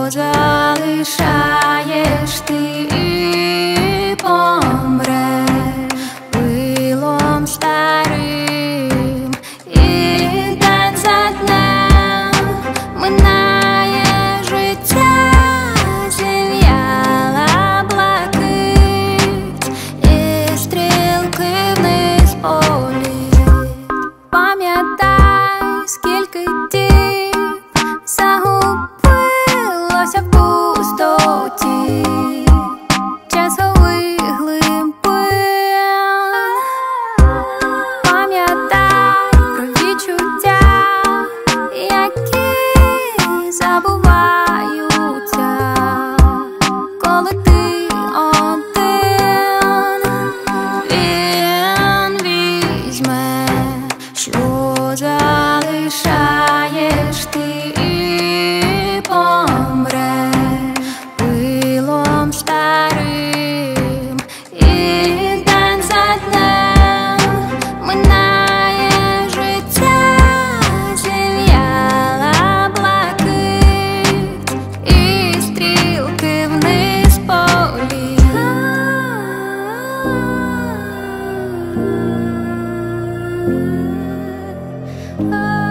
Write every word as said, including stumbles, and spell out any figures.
залишаєш ти і помреш пилом старим, і день за днем минає життя, зів'яла блакить, і стрілки вниз політ. Пам'ятай, скільки діб загубилося в пустоті, часовий глибин. Пам'ятай про відчуття, які забуваються, коли ти один. Він візьме, що залишаєш ти і помреш пилом старим, і день за днем минає життя, зів'яла блакить, і стрілки вниз політ. Oh